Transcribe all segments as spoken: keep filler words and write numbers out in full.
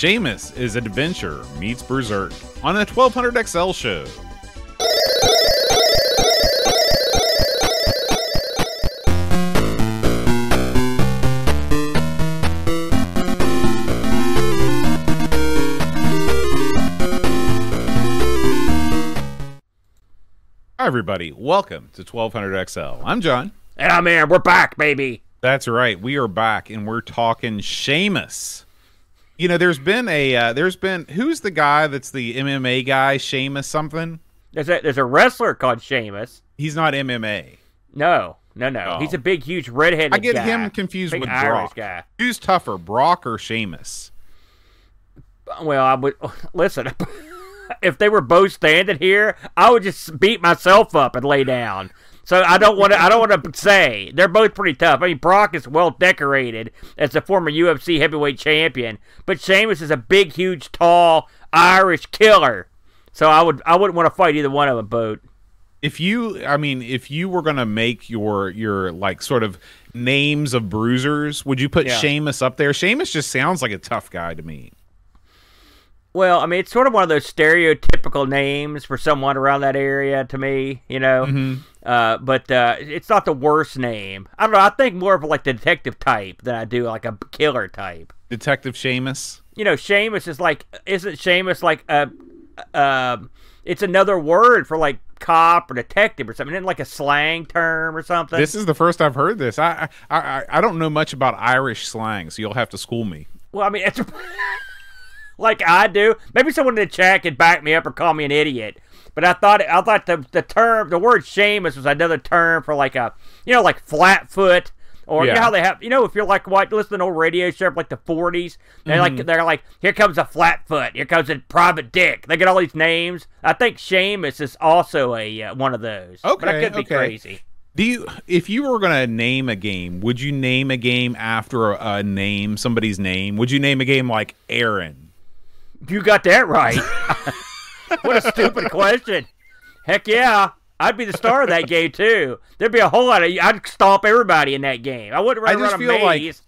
Sheamus is Adventure meets Berserk on the twelve hundred X L show. Hi, everybody. Welcome to twelve hundred X L. I'm John. And I'm Aaron. We're back, baby. That's right. We are back, and we're talking Sheamus. You know, there's been a, uh, there's been, who's the guy that's the M M A guy, Sheamus something? There's a there's a wrestler called Sheamus. He's not M M A. No, no, no. Oh. He's a big, huge, redheaded guy. I get him confused big with Irish Brock. guy. Who's tougher, Brock or Sheamus? Well, I would, listen, if they were both standing here, I would just beat myself up and lay down. So I don't want to. I don't want to say they're both pretty tough. I mean, Brock is well decorated as a former U F C heavyweight champion, but Sheamus is a big, huge, tall Irish killer. So I would. I wouldn't want to fight either one of them. Both. If you, I mean, if you were gonna make your your like sort of names of bruisers, would you put Yeah. Sheamus up there? Sheamus just sounds like a tough guy to me. Well, I mean, it's sort of one of those stereotypical names for someone around that area to me, you know. Mm-hmm. Uh, but uh, it's not the worst name. I don't know. I think more of like the detective type than I do like a killer type. Detective Sheamus. You know, Sheamus is like, isn't Sheamus like a, uh, it's another word for like cop or detective or something? Isn't it like a slang term or something? This is the first I've heard this. I I I, I don't know much about Irish slang, so you'll have to school me. Well, I mean, it's like I do. Maybe someone in the chat could back me up or call me an idiot. But I thought I thought the the term, the word Sheamus was another term for like a, you know, like flatfoot, or Yeah. you know how they have, you know, if you're like what listening to an old radio show from like the forties, they're Mm-hmm. like they're like, here comes a flatfoot, here comes a private dick. They get all these names. I think Sheamus is also a uh, one of those. but I Okay, could be okay. crazy. Do you, if you were gonna name a game, would you name a game after a, a name, somebody's name? Would you name a game like Aaron? You got that right. What a stupid question. Heck yeah. I'd be the star of that game, too. There'd be a whole lot of... I'd stomp everybody in that game. I wouldn't run I just around a feel like- maze.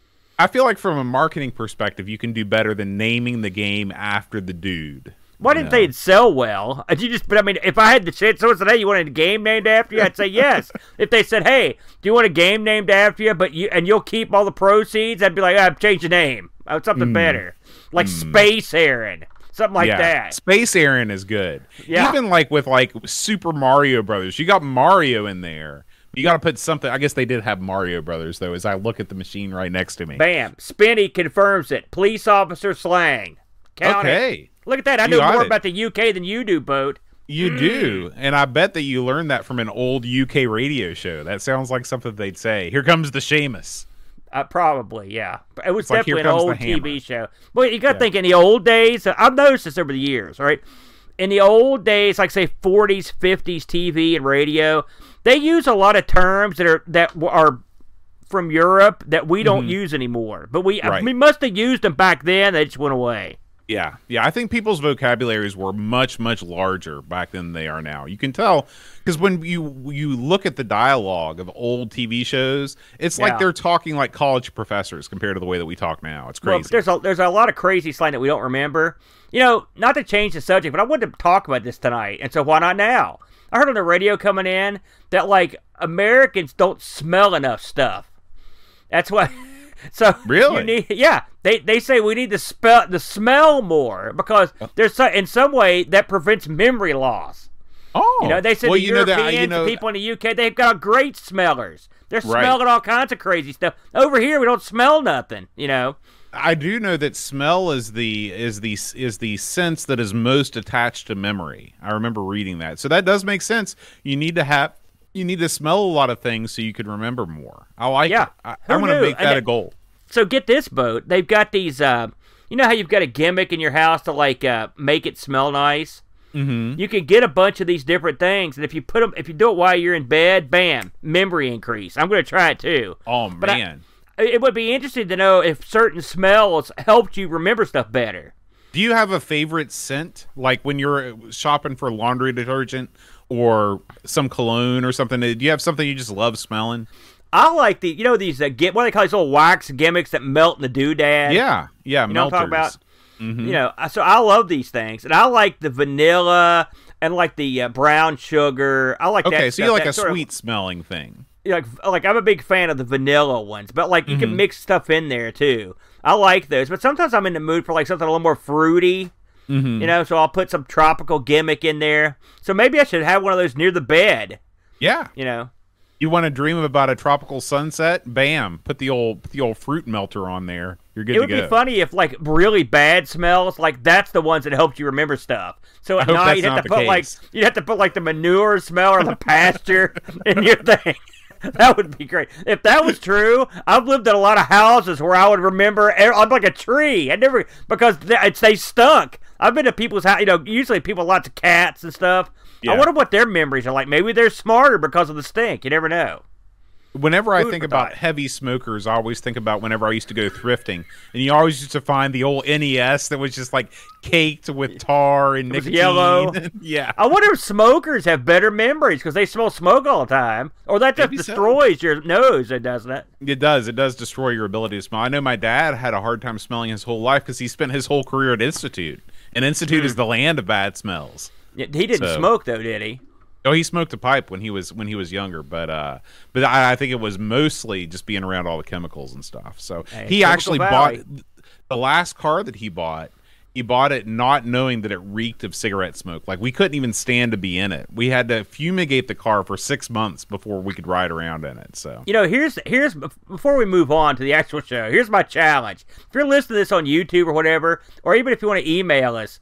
I feel like from a marketing perspective, you can do better than naming the game after the dude. Why you didn't know? they sell well? Uh, You just, but I mean, if I had the chance, someone said, "Hey, you want a game named after you?" I'd say yes. If they said, "Hey, do you want a game named after you, but you and you'll keep all the proceeds?" I'd be like, "I've changed the name. Oh, something better, like Space Aaron, something like yeah. that." Space Aaron is good. Yeah. Even like with like Super Mario Brothers, you got Mario in there. You got to put something. I guess they did have Mario Brothers though. As I look at the machine right next to me. Bam, Spinny confirms it. Police officer slang. Count it. Okay, Look at that. I You know got more it. about the U K than you do, Boat. you do, and I bet that you learned that from an old U K radio show. That sounds like something they'd say. Here comes the Sheamus. Uh, probably, yeah. It was It's like, definitely here an comes the old T V hammer. show. But you got to Yeah. think in the old days, I've noticed this over the years, right? In the old days, like say forties, fifties T V and radio, they use a lot of terms that are that are from Europe that we don't use anymore. But we Right. we must have used them back then. They just went away. Yeah, yeah. I think people's vocabularies were much, much larger back than they are now. You can tell because when you you look at the dialogue of old T V shows, it's Yeah. like they're talking like college professors compared to the way that we talk now. It's Well, crazy. there's a there's a lot of crazy slang that we don't remember. You know, not to change the subject, but I wanted to talk about this tonight, and so why not now? I heard on the radio coming in that like Americans don't smell enough stuff. That's why. So Really? you need, yeah, they they say we need to spell the smell more because there's so, in some way that prevents memory loss. oh, You know, they said well, the you know Europeans, that, you know, the people in the U K, they've got great smellers. They're Right. smelling all kinds of crazy stuff. Over here, we don't smell nothing. You know. I do know that smell is the is the is the sense that is most attached to memory. I remember reading that, so that does make sense. You need to have you need to smell a lot of things so you can remember more. I like Yeah. it. I, Who I'm going to knew? make And that that- a goal. So get this, Boat. They've got these. Uh, you know how you've got a gimmick in your house to like uh, make it smell nice. Mm-hmm. You can get a bunch of these different things, and if you put them, if you do it while you're in bed, bam, memory increase. I'm going to try it too. Oh But I- man. It would be interesting to know if certain smells helped you remember stuff better. Do you have a favorite scent? Like when you're shopping for laundry detergent or some cologne or something? Do you have something you just love smelling? I like the, you know, these, uh, what do they call these little wax gimmicks that melt in the doodad? Yeah, yeah, You know what I'm melters. talking about? You know, so I love these things, and I like the vanilla and like the uh, brown sugar. I like that. Okay, so you stuff, like that a sort of- sweet smelling thing. like like I'm a big fan of the vanilla ones, but like you can mix stuff in there too. I like those, but sometimes I'm in the mood for like something a little more fruity, Mm-hmm. you know. So I'll put some tropical gimmick in there. So maybe I should have one of those near the bed, Yeah. you know. You want to dream about a tropical sunset? Bam! Put the old the old fruit melter on there. You're good It to would go. be funny if like really bad smells, like that's the ones that help you remember stuff. So at hope night that's you'd have not to the put like case. you'd have to put like the manure smell or the pasture in your thing. That would be great. If that was true, I've lived in a lot of houses where I would remember. I'm like a tree. I never because they, it's, they stunk. I've been to people's house. You know, usually people have lots of cats and stuff. Yeah. I wonder what their memories are like. Maybe they're smarter because of the stink. You never know. Whenever I Food think for about thought. heavy smokers, I always think about whenever I used to go thrifting, and you always used to find the old N E S that was just like caked with tar and was nicotine. yellow. Yeah. I wonder if smokers have better memories because they smell smoke all the time, or that just Maybe so. destroys your nose. It doesn't it? It does. It does destroy your ability to smell. I know my dad had a hard time smelling his whole life because he spent his whole career at Institute, and Institute is the land of bad smells. Yeah, He didn't So- smoke though, did he? Oh, he smoked a pipe when he was when he was younger, but uh, but I, I think it was mostly just being around all the chemicals and stuff. So Hey, he Chemical actually Valley. bought the last car that he bought. He bought it not knowing that it reeked of cigarette smoke. Like we couldn't even stand to be in it. We had to fumigate the car for six months before we could ride around in it. So You know, here's here's before we move on to the actual show. Here's my challenge. If you're listening to this on YouTube or whatever, or even if you want to email us,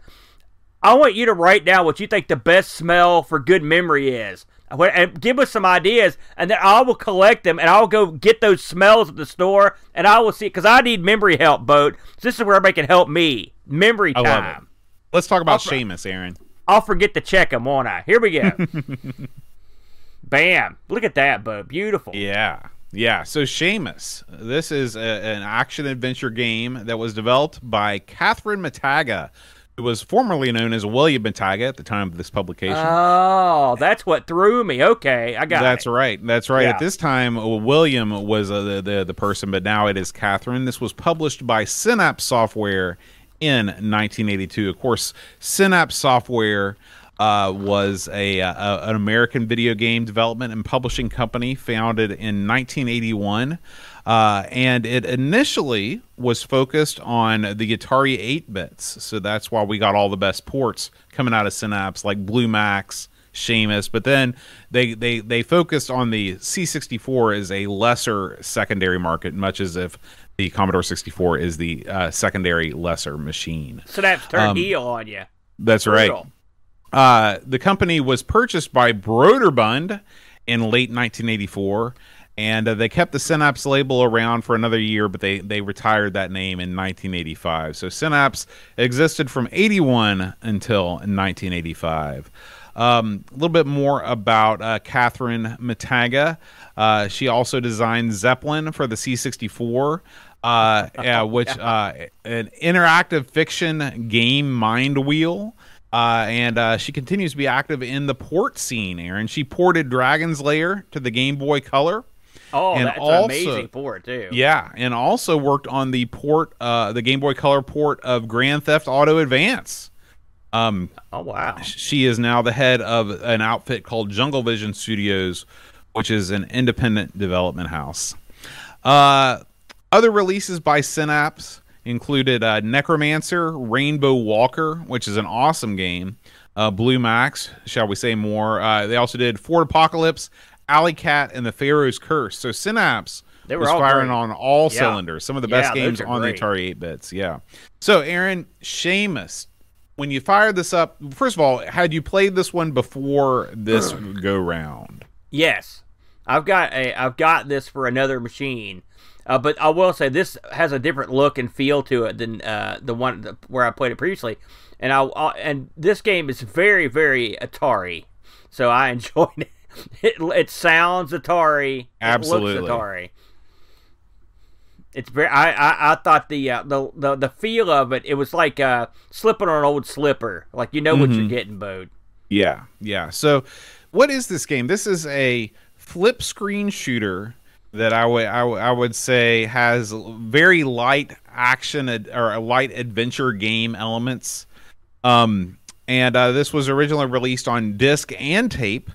I want you to write down what you think the best smell for good memory is. What- And give us some ideas, and then I will collect them, and I'll go get those smells at the store, and I will see, because I need memory help, Boat. So this is where everybody can help me. Memory I time. love it. Let's talk about I'll- Seamus, Aaron. I'll forget to check them, won't I? Here we go. Bam. Look at that, Boat. Beautiful. Yeah. Yeah. So Seamus, this is a, an action adventure game that was developed by Catherine Mataga, who was formerly known as William Mataga at the time of this publication. Oh, that's what threw me. Okay, I got That's it. right. That's right. Yeah. At this time, uh, William was uh, the, the the person, but now it is Catherine. This was published by Synapse Software in nineteen eighty-two. Of course, Synapse Software uh, was a, a an American video game development and publishing company founded in nineteen eighty-one. Uh, and it initially was focused on the Atari eight bits. So that's why we got all the best ports coming out of Synapse, like Blue Max, Seamus. But then they, they, they focused on the C sixty-four as a lesser secondary market, much as if the Commodore sixty-four is the uh, secondary lesser machine. So that's turned Um, heel on you. That's Brutal. right. Uh, the company was purchased by Broderbund in late nineteen eighty-four, and uh, they kept the Synapse label around for another year, but they, they retired that name in nineteen eighty-five. So Synapse existed from eighty-one until nineteen eighty-five. Um, a little bit more about uh, Catherine Mataga. Uh, she also designed Zeppelin for the C sixty-four. Uh, uh, which uh, an interactive fiction game Mind Wheel. Uh, and uh, she continues to be active in the port scene, Aaron. She ported Dragon's Lair to the Game Boy Color. Oh, and that's also- an amazing port too. Yeah, and also worked on the port, uh, the Game Boy Color port of Grand Theft Auto Advance. Um, Oh wow. she is now the head of an outfit called Jungle Vision Studios, which is an independent development house. Uh, other releases by Synapse included uh, Necromancer, Rainbow Walker, which is an awesome game, uh, Blue Max, shall we say more. Uh, they also did Ford Apocalypse, Alley Cat, and the Pharaoh's Curse. So Synapse They were was all firing great. on all Yeah. cylinders. Some of the Yeah, best those games are on great. the Atari eight bits. Yeah. So, Aaron, Seamus, when you fired this up, first of all, had you played this one before this go round? Yes, I've got a I've got this for another machine, uh, but I will say this has a different look and feel to it than uh, the one that- where I played it previously, and I uh, and this game is very very Atari, so I enjoyed it. It, it sounds Atari, Absolutely. it looks Atari. It's very. I, I, I thought the, uh, the the the feel of it. It was like uh, slipping on an old slipper. Like you know what you're getting, Bode. Yeah, yeah. So, what is this game? This is a flip screen shooter that I would I, would- I would say has very light action ad- or a light adventure game elements. Um, and uh, this was originally released on disc and tape.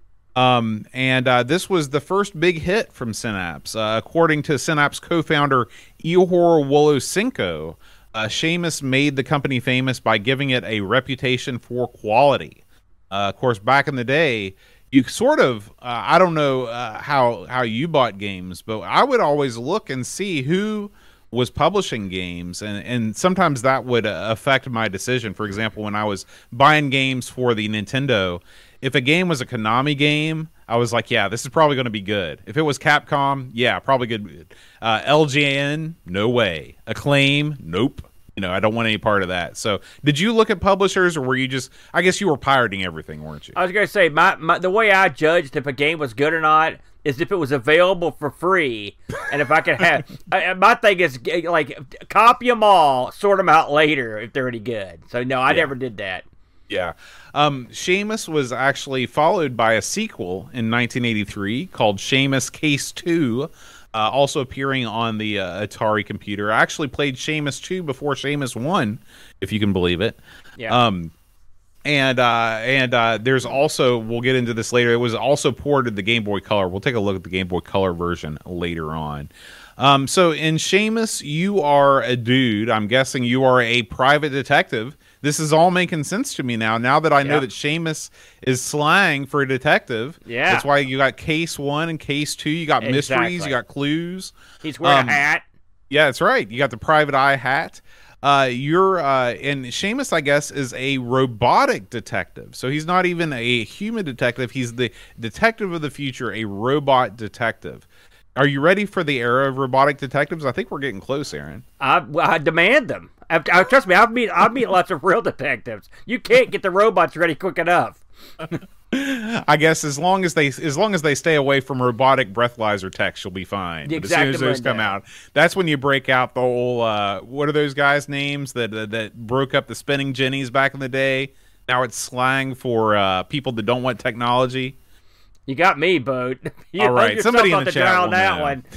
Um, and uh, this was the first big hit from Synapse. Uh, according to Synapse co-founder Ihor Wolosenko, uh, Seamus made the company famous by giving it a reputation for quality. Uh, of course, back in the day, you sort of, uh, I don't know uh, how, how you bought games, but I would always look and see who was publishing games, and, and sometimes that would uh, affect my decision. For example, when I was buying games for the Nintendo, if a game was a Konami game, I was like, yeah, this is probably going to be good. If it was Capcom, yeah, probably good. Uh, L G N, no way. Acclaim, nope. You know, I don't want any part of that. So, did you look at publishers, or were you just? I guess you were pirating everything, weren't you? I was gonna say my, my the way I judged if a game was good or not is if it was available for free, and if I could have. I, my thing is like copy them all, sort them out later if they're any good. So no, I yeah. never did that. Yeah. Um, Seamus was actually followed by a sequel in nineteen eighty-three called Seamus Case two, uh, also appearing on the uh, Atari computer. I actually played Seamus two before Seamus one, if you can believe it. Yeah. Um, and uh, and uh, there's also, we'll get into this later, it was also ported to the Game Boy Color. We'll take a look at the Game Boy Color version later on. Um, so in Seamus, you are a dude. I'm guessing you are a private detective. This is all making sense to me now. Now that I know yep. that Seamus is slang for a detective. Yeah. That's why you got case one and case two. You got exactly. mysteries. You got clues. He's wearing um, a hat. Yeah, that's right. You got the private eye hat. Uh, you're uh, and Seamus, I guess, is a robotic detective. So he's not even a human detective. He's the detective of the future, a robot detective. Are you ready for the era of robotic detectives? I think we're getting close, Aaron. I, I demand them. I, I, trust me, I've meet I've meet lots of real detectives. You can't get the robots ready quick enough. I guess as long as they as long as they stay away from robotic breathalyzer techs, you'll be fine. But as soon as those come out, that's when you break out the whole. Uh, what are those guys' names that uh, that broke up the spinning jennies back in the day? Now it's slang for uh, people that don't want technology. You got me, Boat. You All right, somebody in the, the chat on that know. one.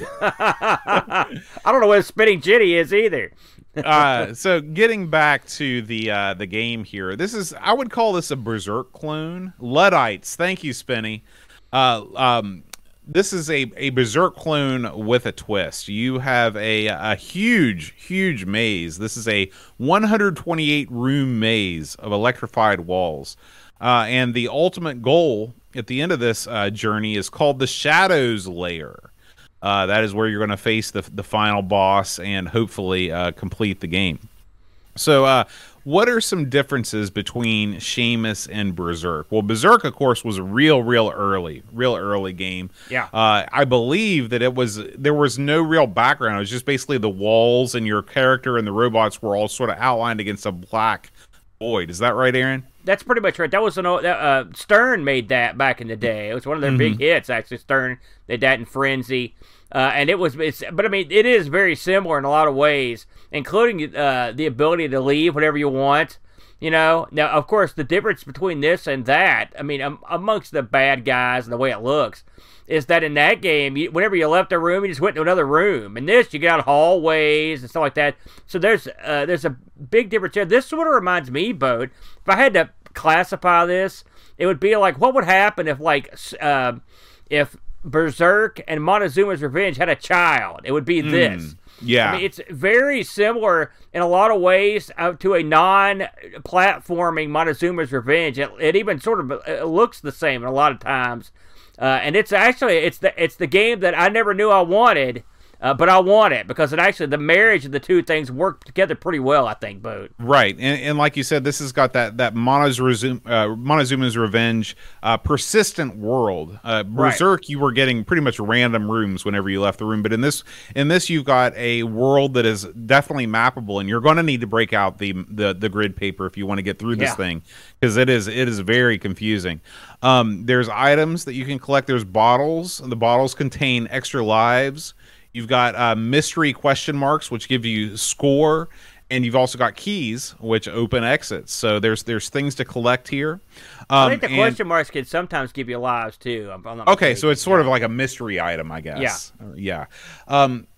I don't know what a spinning jenny is either. uh, so getting back to the uh, the game here, this is I would call this a Berserk clone. Luddites, thank you, Spinny. Uh, um, this is a, a Berserk clone with a twist. You have a a huge huge maze. This is a one hundred twenty-eight room maze of electrified walls, uh, and the ultimate goal at the end of this uh, journey is called the Shadows Lair. Uh, that is where you're going to face the the final boss and hopefully uh, complete the game. So, uh, what are some differences between Seamus and Berserk? Well, Berserk, of course, was a real, real early, real early game. Yeah. Uh, I believe that it was there was no real background. It was just basically the walls and your character and the robots were all sort of outlined against a black void. Is that right, Aaron? That's pretty much right. That was an uh, Stern made that back in the day. It was one of their mm-hmm. big hits, actually. Stern did that in Frenzy, uh, and it was. It's, but I mean, it is very similar in a lot of ways, including uh, the ability to leave whatever you want. You know, now of course the difference between this and that, I mean, um, amongst the bad guys and the way it looks, is that in that game, you, whenever you left a room, you just went to another room. In this, you got hallways and stuff like that. So there's uh, there's a big difference here. This sort of reminds me, Boat. If I had to classify this, it would be like, what would happen if like uh, if Berserk and Montezuma's Revenge had a child? It would be mm, this. Yeah. I mean, it's very similar in a lot of ways uh, to a non-platforming Montezuma's Revenge. It, it even sort of it looks the same a lot of times. Uh, and it's actually it's the it's the game that I never knew I wanted, uh, but I want it because it actually the marriage of the two things work together pretty well. I think, Boat. Right, and, and like you said, this has got that that Montezuma, uh, Montezuma's Revenge uh, persistent world. Uh, Berserk, right. You were getting pretty much random rooms whenever you left the room, but in this in this you've got a world that is definitely mappable, and you're going to need to break out the the, the grid paper if you want to get through this yeah. thing because it is it is very confusing. Um, there's items that you can collect. There's bottles. The bottles contain extra lives. You've got uh, mystery question marks, which give you score, and you've also got keys, which open exits. So there's there's things to collect here. Um, I think the and, question marks can sometimes give you lives too. I'm, I'm not okay, mistaken. so it's sort of like a mystery item, I guess. Yeah, yeah. Um,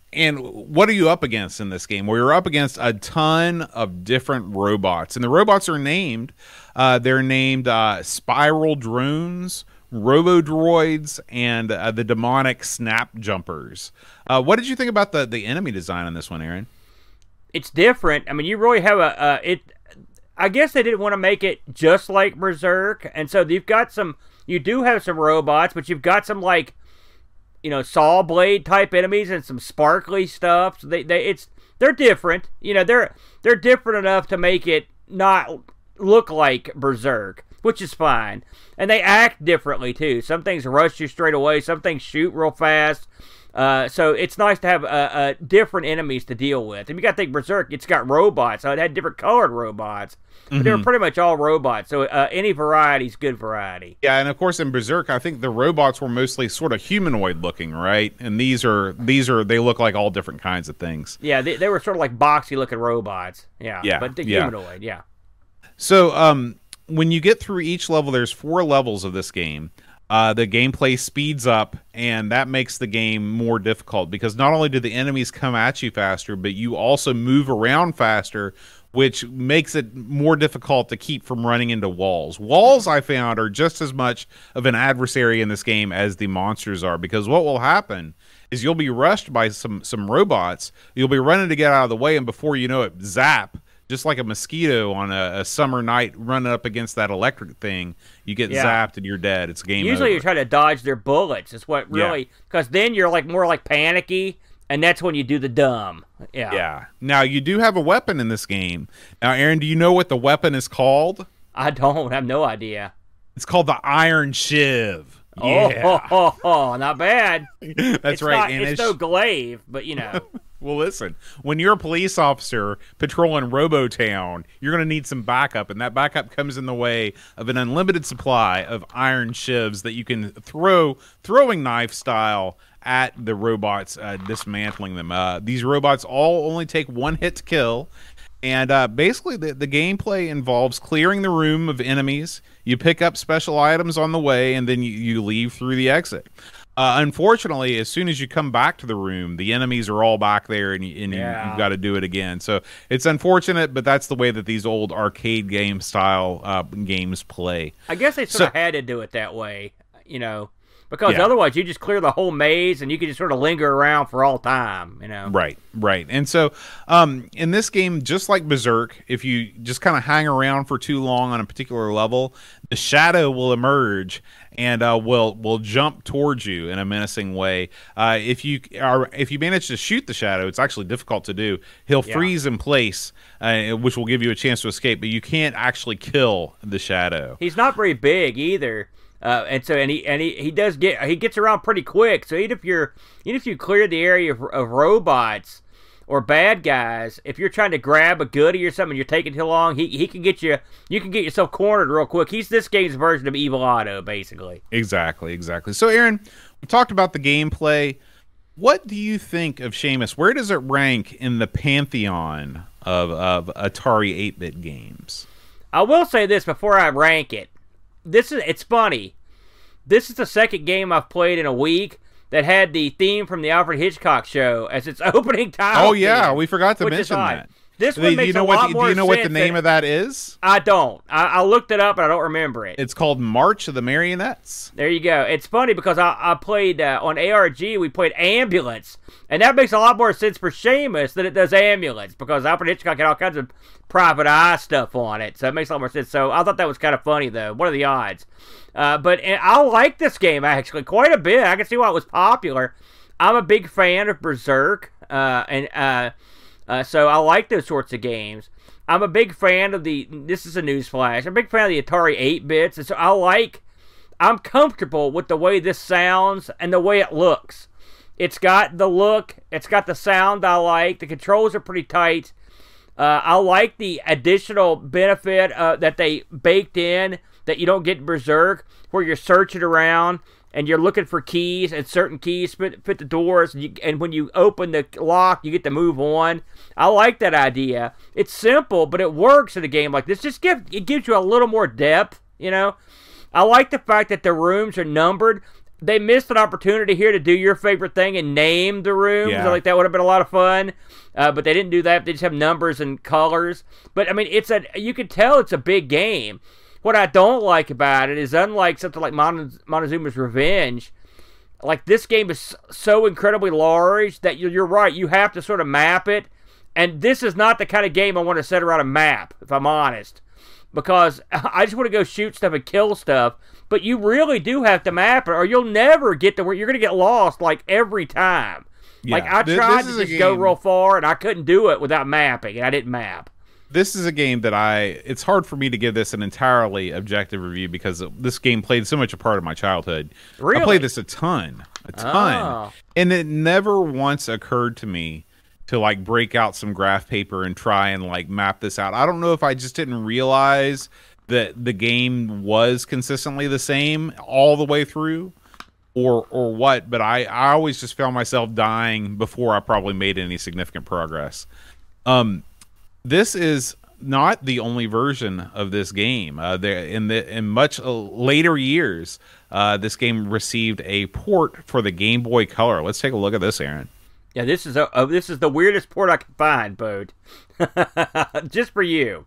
And what are you up against in this game? Well, you're up against a ton of different robots, and the robots are named. Uh, they're named uh, Spiral Drones, Robo Droids, and uh, the demonic Snap Jumpers. Uh, what did you think about the the enemy design on this one, Aaron? It's different. I mean, you really have a uh, it. I guess they didn't want to make it just like Berserk, and so you've got some. You do have some robots, but you've got some like, you know, saw blade type enemies and some sparkly stuff. So they, they, it's they're different. You know, they're they're different enough to make it not look like Berserk, which is fine. And they act differently too. Some things rush you straight away. Some things shoot real fast. Uh, so it's nice to have uh, uh, different enemies to deal with. And you got to think Berserk, it's got robots. So it had different colored robots. But mm-hmm. they were pretty much all robots. So uh, any variety is good variety. Yeah, and of course in Berserk, I think the robots were mostly sort of humanoid looking, right? And these are, these are they look like all different kinds of things. Yeah, they, they were sort of like boxy looking robots. Yeah, yeah but the yeah. humanoid, yeah. So um, when you get through each level, there's four levels of this game. Uh, the gameplay speeds up, and that makes the game more difficult because not only do the enemies come at you faster, but you also move around faster, which makes it more difficult to keep from running into walls. Walls, I found, are just as much of an adversary in this game as the monsters are, because what will happen is you'll be rushed by some, some robots, you'll be running to get out of the way, and before you know it, zap, just like a mosquito on a, a summer night running up against that electric thing, you get yeah. zapped and you're dead. It's game Usually over. you try to dodge their bullets. It's what really, because yeah. then you're like more like panicky, and that's when you do the dumb. Yeah. Yeah. Now, you do have a weapon in this game. Now, Aaron, do you know what the weapon is called? I don't. I have no idea. It's called the Iron Shiv. Oh, yeah. oh, oh, oh, not bad. That's it's right. Not, and it's, it's no glaive, but you know. Well, listen, when you're a police officer patrolling Robotown, you're going to need some backup, and that backup comes in the way of an unlimited supply of iron shivs that you can throw, throwing knife style, at the robots, uh, dismantling them. Uh, these robots all only take one hit to kill, and uh, basically the, the gameplay involves clearing the room of enemies. You pick up special items on the way, and then you, you leave through the exit. Uh, unfortunately, as soon as you come back to the room, the enemies are all back there, and, you, and yeah. you, you've got to do it again. So it's unfortunate, but that's the way that these old arcade game style uh, games play. I guess they sort so, of had to do it that way, you know, because yeah. otherwise you just clear the whole maze, and you can just sort of linger around for all time, you know. Right, right. And so um, in this game, just like Berserk, if you just kind of hang around for too long on a particular level, the shadow will emerge and uh, will will jump towards you in a menacing way. Uh, if you are if you manage to shoot the shadow, it's actually difficult to do. He'll yeah. freeze in place, uh, which will give you a chance to escape, but you can't actually kill the shadow. He's not very big either, uh, and so and he and he, he does get he gets around pretty quick. So even if you're even if you clear the area of, of robots or bad guys, if you're trying to grab a goodie or something, and you're taking too long, he he can get you. You can get yourself cornered real quick. He's this game's version of Evil Otto, basically. Exactly, exactly. So, Aaron, we talked about the gameplay. What do you think of Shamus? Where does it rank in the pantheon of of Atari eight-bit games? I will say this before I rank it. This is it's funny. This is the second game I've played in a week that had the theme from the Alfred Hitchcock show as its opening title. Oh yeah, theme, we forgot to mention that. This one do makes you know a what lot the, more Do you know what the name than, of that is? I don't. I, I looked it up, and I don't remember it. It's called March of the Marionettes. There you go. It's funny because I, I played uh, on A R G. We played Ambulance, and that makes a lot more sense for Shamus than it does Ambulance because Alfred Hitchcock had all kinds of private eye stuff on it, so it makes a lot more sense. So I thought that was kind of funny, though. What are the odds? Uh, but and I like this game actually quite a bit. I can see why it was popular. I'm a big fan of Berserk, uh, and uh, uh, so I like those sorts of games. I'm a big fan of the, this is a newsflash, I'm a big fan of the Atari eight-bits, and so I like, I'm comfortable with the way this sounds and the way it looks. It's got the look, it's got the sound I like, the controls are pretty tight. Uh, I like the additional benefit uh, that they baked in that you don't get in Berserk, where you're searching around and you're looking for keys, and certain keys fit, fit the doors, and, you, and when you open the lock, you get to move on. I like that idea. It's simple, but it works in a game like this. Just give it gives you a little more depth, you know. I like the fact that the rooms are numbered. they missed an opportunity here to do your favorite thing and name the rooms. Yeah. I like that would have been a lot of fun, uh, but they didn't do that. They just have numbers and colors. But I mean, it's a you can tell it's a big game. What I don't like about it is, unlike something like Mon- Montezuma's Revenge, like this game is so incredibly large that you're, you're right. You have to sort of map it, and this is not the kind of game I want to set around a map, if I'm honest, because I just want to go shoot stuff and kill stuff. But you really do have to map it, or you'll never get to where you're going to get lost, like, every time. Yeah. Like, I Th- tried this to is a just go game- real far, and I couldn't do it without mapping, and I didn't map. This is a game that I, it's hard for me to give this an entirely objective review because this game played so much a part of my childhood. Really? I played this a ton, a ton. Oh. And it never once occurred to me to like break out some graph paper and try and like map this out. I don't know if I just didn't realize that the game was consistently the same all the way through or or what, but I, I always just found myself dying before I probably made any significant progress. Um, This is not the only version of this game. Uh, there in the in much uh, later years, uh, this game received a port for the Game Boy Color. Let's take a look at this, Aaron. Yeah, this is a, uh, this is the weirdest port I could find, Bode. Just for you.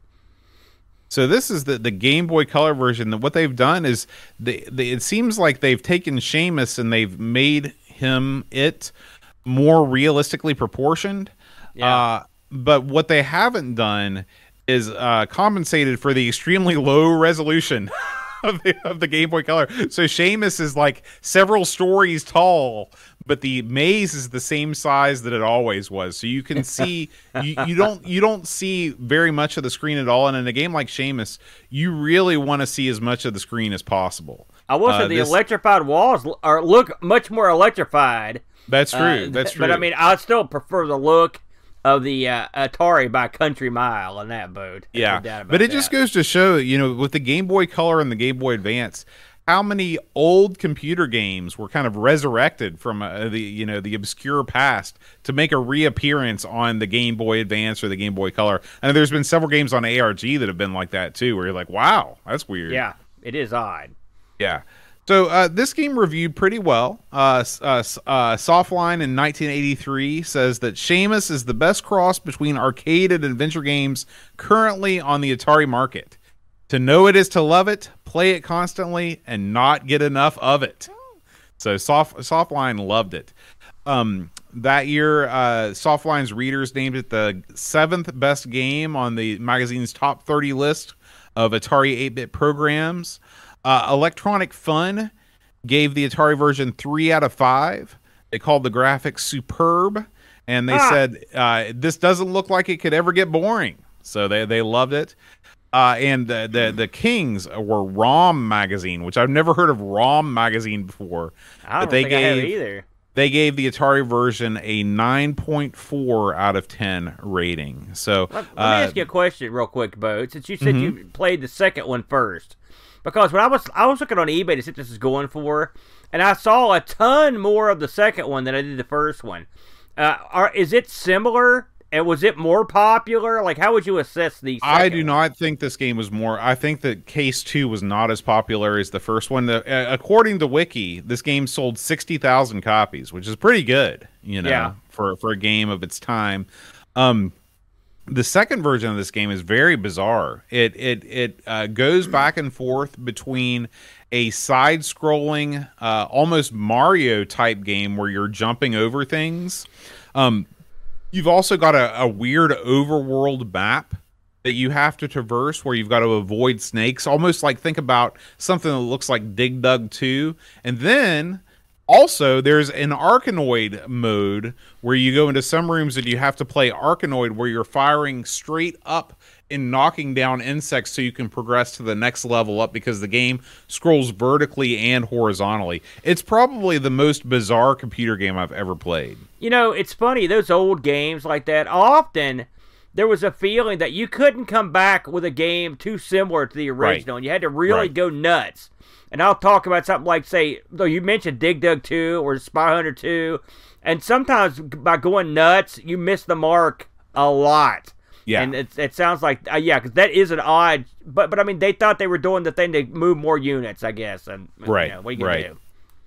So this is the, the Game Boy Color version. What they've done is they, they it seems like they've taken Seamus and they've made him it more realistically proportioned. Yeah. Uh, but what they haven't done is uh, compensated for the extremely low resolution of the, of the Game Boy Color. So Seamus is like several stories tall, but the maze is the same size that it always was. So you can see you, you don't you don't see very much of the screen at all. And in a game like Seamus, you really want to see as much of the screen as possible. I will say Uh, the this- electrified walls are look much more electrified. That's true. Uh, That's true. But I mean, I still prefer the look of the uh, Atari by country mile on that boat. There's no yeah, doubt about but it that. just goes to show, you know, with the Game Boy Color and the Game Boy Advance, how many old computer games were kind of resurrected from uh, the, you know, the obscure past to make a reappearance on the Game Boy Advance or the Game Boy Color. And there's been several games on A R G that have been like that too, where you're like, wow, that's weird. Yeah, it is odd. Yeah. So uh, this game reviewed pretty well. Uh, s- uh, s- uh, Softline in nineteen eighty-three says that Seamus is the best cross between arcade and adventure games currently on the Atari market. To know it is to love it, play it constantly, and not get enough of it. So Soft Softline loved it. Um, that year, uh, Softline's readers named it the seventh best game on the magazine's top thirty list of Atari eight-bit programs. Uh, Electronic Fun gave the Atari version three out of five. They called the graphics superb, and they Ah. said uh, this doesn't look like it could ever get boring. So they they loved it. Uh, and the, the the Kings were ROM Magazine, which I've never heard of ROM Magazine before. I don't but they think I have gave either. they gave the Atari version a nine point four out of ten rating. So Let, let me uh, mm-hmm. ask you a question real quick, Bo. Since you said you played the second one first, because when I was I was looking on eBay to see what this is going for, and I saw a ton more of the second one than I did the first one. Uh, are is it similar? And was it more popular? Like, how would you assess the second I do one? not think this game was more. I think that Case two was not as popular as the first one. The, uh, according to Wiki, this game sold sixty thousand copies, which is pretty good, you know, Yeah. for, for a game of its time. Um, the second version of this game is very bizarre. It it it uh, goes back and forth between a side-scrolling, uh, almost Mario-type game where you're jumping over things. Um, You've also got a, a weird overworld map that you have to traverse where you've got to avoid snakes. Almost like think about something that looks like Dig Dug two. And then also there's an Arkanoid mode where you go into some rooms and you have to play Arkanoid where you're firing straight up and knocking down insects so you can progress to the next level up because the game scrolls vertically and horizontally. It's probably the most bizarre computer game I've ever played. You know, it's funny, those old games like that, often there was a feeling that you couldn't come back with a game too similar to the original, Right. and you had to really Right. go nuts. And I'll talk about something like, say, though you mentioned Dig Dug two or Spy Hunter two, and sometimes by going nuts, you miss the mark a lot. Yeah. And it, it sounds like, uh, yeah, because that is an odd, but but I mean, they thought they were doing the thing to move more units, I guess. And Right, you know, what are you gonna right. do?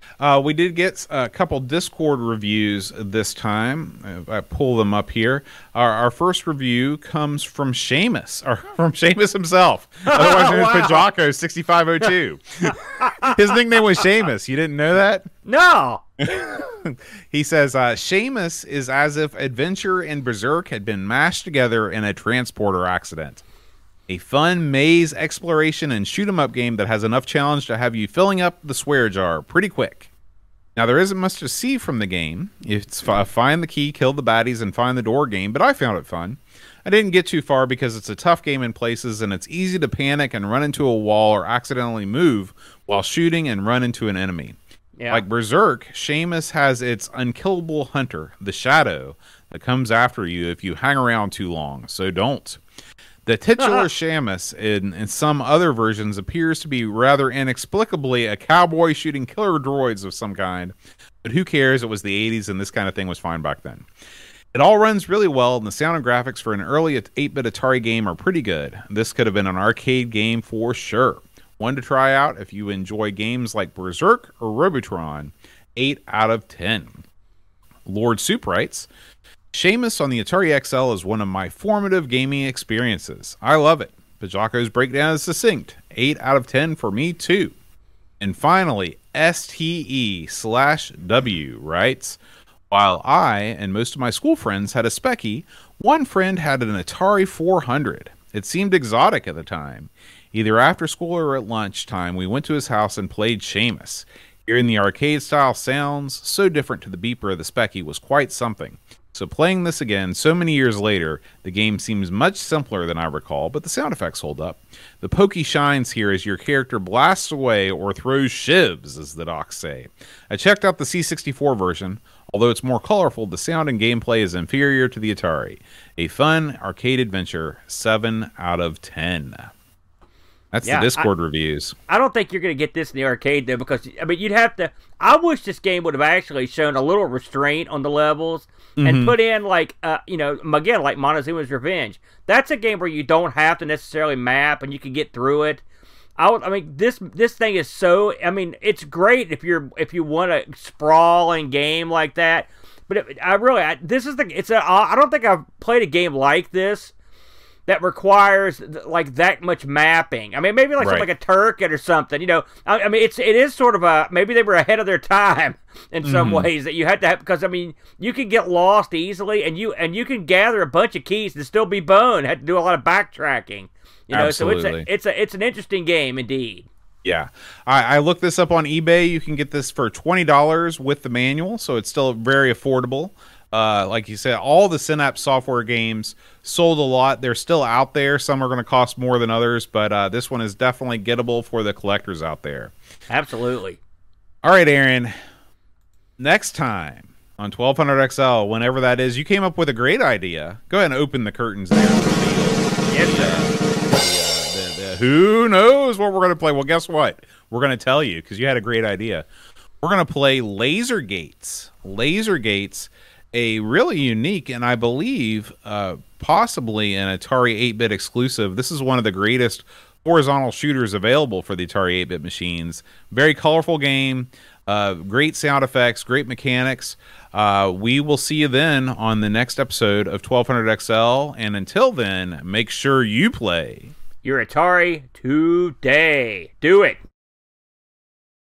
Uh, we did get a couple Discord reviews this time. I pull them up here. Our, our first review comes from Seamus, or from Seamus himself, otherwise known as Pajako sixty-five oh two. His nickname was Seamus. You didn't know that? No. He says, uh, Seamus is as if Adventure and Berserk had been mashed together in a transporter accident. A fun maze exploration and shoot 'em up game that has enough challenge to have you filling up the swear jar pretty quick. Now, there isn't much to see from the game. It's find the key, kill the baddies, and find the door game, but I found it fun. I didn't get too far because it's a tough game in places, and it's easy to panic and run into a wall or accidentally move while shooting and run into an enemy. Yeah. Like Berserk, Seamus has its unkillable hunter, the Shadow, that comes after you if you hang around too long, so don't. The titular Seamus in, in some other versions appears to be rather inexplicably a cowboy shooting killer droids of some kind, but who cares? It was the eighties and this kind of thing was fine back then. It all runs really well, and the sound and graphics for an early eight-bit Atari game are pretty good. This could have been an arcade game for sure. One to try out if you enjoy games like Berserk or Robotron. eight out of ten. Lord Soup writes, Seamus on the Atari X L is one of my formative gaming experiences. I love it. Pajako's breakdown is succinct. eight out of ten for me, too. And finally, S T E slash W writes, while I and most of my school friends had a Speccy, one friend had an Atari four hundred. It seemed exotic at the time. Either after school or at lunchtime, we went to his house and played Seamus. Hearing the arcade-style sounds, so different to the beeper of the Speccy, was quite something. So playing this again so many years later, the game seems much simpler than I recall, but the sound effects hold up. The pokey shines here as your character blasts away or throws shivs, as the docs say. I checked out the C sixty-four version. Although it's more colorful, the sound and gameplay is inferior to the Atari. A fun arcade adventure, seven out of ten. That's yeah, the Discord I, reviews. I don't think you're going to get this in the arcade, though, because, I mean, you'd have to... I wish this game would have actually shown a little restraint on the levels and mm-hmm. put in, like, uh, you know, again, like Montezuma's Revenge. That's a game where you don't have to necessarily map and you can get through it. I, would, I mean, this this thing is so... I mean, it's great if you're if you want a sprawling game like that. But it, I really... I, this is the... It's a, I don't think I've played a game like this that requires like that much mapping. I mean, maybe like right. something like a Turket or something. You know, I, I mean, it's it is sort of a maybe they were ahead of their time in some mm-hmm. ways that you had to have, because I mean, you can get lost easily, and you and you can gather a bunch of keys and still be boned. Had to do a lot of backtracking. You know, Absolutely. so it's a it's a it's an interesting game indeed. Yeah, I, I looked this up on eBay. You can get this for twenty dollars with the manual, so it's still very affordable. Uh, like you said, all the Synapse software games sold a lot. They're still out there. Some are going to cost more than others, but uh, this one is definitely gettable for the collectors out there. Absolutely. All right, Aaron. Next time on twelve hundred X L, whenever that is, you came up with a great idea. Go ahead and open the curtains there. Yes, sir. The, the, the, who knows what we're going to play? Well, guess what? We're going to tell you because you had a great idea. We're going to play Laser Gates. Laser Gates. A really unique and I believe uh, possibly an Atari eight-bit exclusive. This is one of the greatest horizontal shooters available for the Atari eight-bit machines. Very colorful game, uh, great sound effects, great mechanics. Uh, we will see you then on the next episode of twelve hundred X L. And until then, make sure you play your Atari today. Do it.